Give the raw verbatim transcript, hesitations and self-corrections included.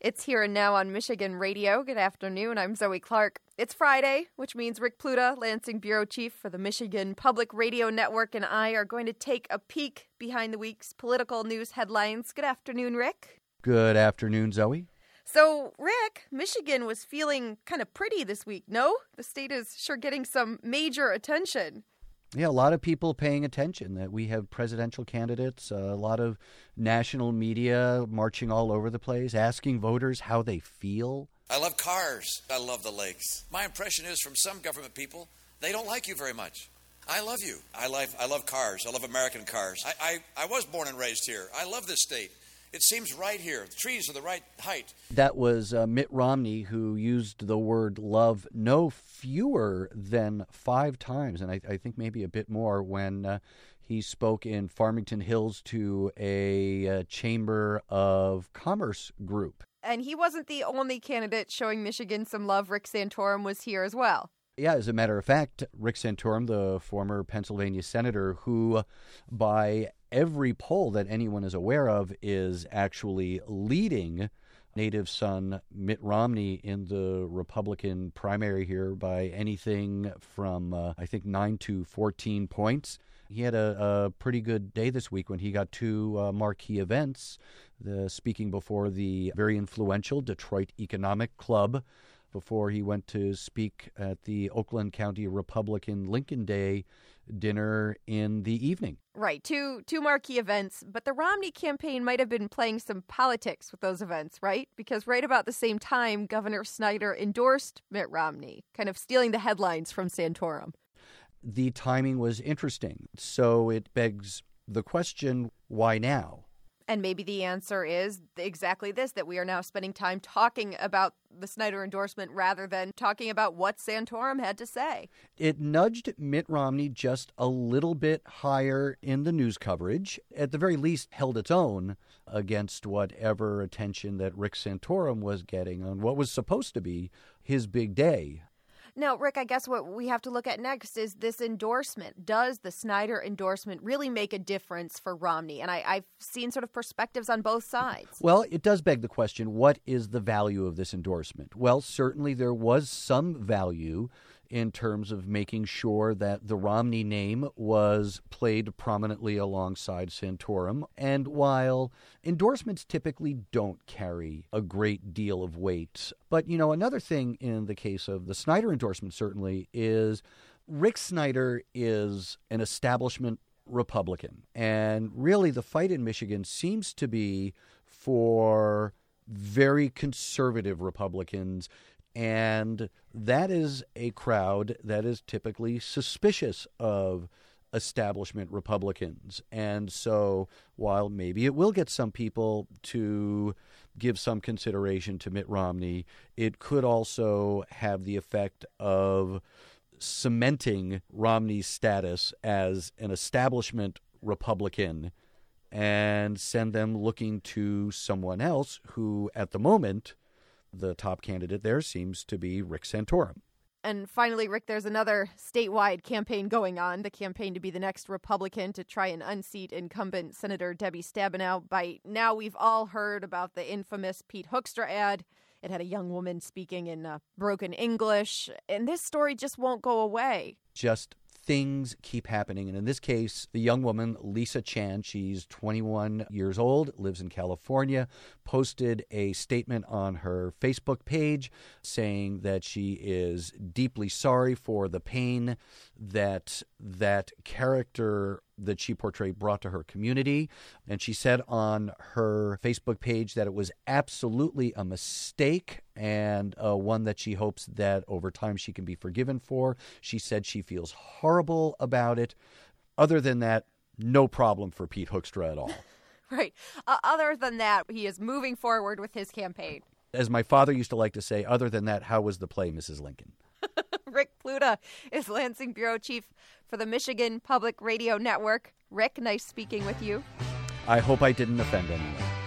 It's Here and Now on Michigan Radio. Good afternoon. I'm Zoe Clark. It's Friday, which means Rick Pluta, Lansing Bureau Chief for the Michigan Public Radio Network, and I are going to take a peek behind the week's political news headlines. Good afternoon, Rick. Good afternoon, Zoe. So, Rick, Michigan was feeling kind of pretty this week, no? The state is sure getting some major attention. Yeah, a lot of people paying attention that we have presidential candidates, uh, a lot of national media marching all over the place, asking voters how they feel. I love cars. I love the lakes. My impression is from some government people, they don't like you very much. I love you. I love, I love cars. I love American cars. I, I, I was born and raised here. I love this state. It seems right here. The trees are the right height. That was uh, Mitt Romney, who used the word love no fewer than five times, and I, I think maybe a bit more, when uh, he spoke in Farmington Hills to a uh, Chamber of Commerce group. And he wasn't the only candidate showing Michigan some love. Rick Santorum was here as well. Yeah, as a matter of fact, Rick Santorum, the former Pennsylvania senator, who by every poll that anyone is aware of is actually leading native son Mitt Romney in the Republican primary here by anything from, uh, I think, nine to fourteen points. He had a, a pretty good day this week when he got two uh, marquee events, the speaking before the very influential Detroit Economic Club, before he went to speak at the Oakland County Republican Lincoln Day dinner in the evening. Right, two two marquee events, but the Romney campaign might have been playing some politics with those events, right? Because right about the same time, Governor Snyder endorsed Mitt Romney, kind of stealing the headlines from Santorum. The timing was interesting, so it begs the question, why now? And maybe the answer is exactly this, that we are now spending time talking about the Snyder endorsement rather than talking about what Santorum had to say. It nudged Mitt Romney just a little bit higher in the news coverage, at the very least held its own against whatever attention that Rick Santorum was getting on what was supposed to be his big day. Now, Rick, I guess what we have to look at next is this endorsement. Does the Snyder endorsement really make a difference for Romney? And I, I've seen sort of perspectives on both sides. Well, it does beg the question, what is the value of this endorsement? Well, certainly there was some value in terms of making sure that the Romney name was played prominently alongside Santorum. And while endorsements typically don't carry a great deal of weight, but, you know, another thing in the case of the Snyder endorsement certainly is Rick Snyder is an establishment Republican. And really the fight in Michigan seems to be for very conservative Republicans. And that is a crowd that is typically suspicious of establishment Republicans. And so while maybe it will get some people to give some consideration to Mitt Romney, it could also have the effect of cementing Romney's status as an establishment Republican and send them looking to someone else who, at the moment, the top candidate there seems to be Rick Santorum. And finally, Rick, there's another statewide campaign going on, the campaign to be the next Republican to try and unseat incumbent Senator Debbie Stabenow. By now, we've all heard about the infamous Pete Hoekstra ad. It had a young woman speaking in uh, broken English, and this story just won't go away. Just things keep happening. And in this case, the young woman, Lisa Chan, she's twenty-one years old, lives in California, posted a statement on her Facebook page saying that she is deeply sorry for the pain that that character that she portrayed brought to her community. And she said on her Facebook page that it was absolutely a mistake and uh, one that she hopes that over time she can be forgiven for. She said she feels horrible about it. Other than that, no problem for Pete Hoekstra at all. Right. Uh, other than that, he is moving forward with his campaign. As my father used to like to say, other than that, how was the play, Missus Lincoln? Rick Pluta is Lansing Bureau Chief for the Michigan Public Radio Network. Rick, nice speaking with you. I hope I didn't offend anyone.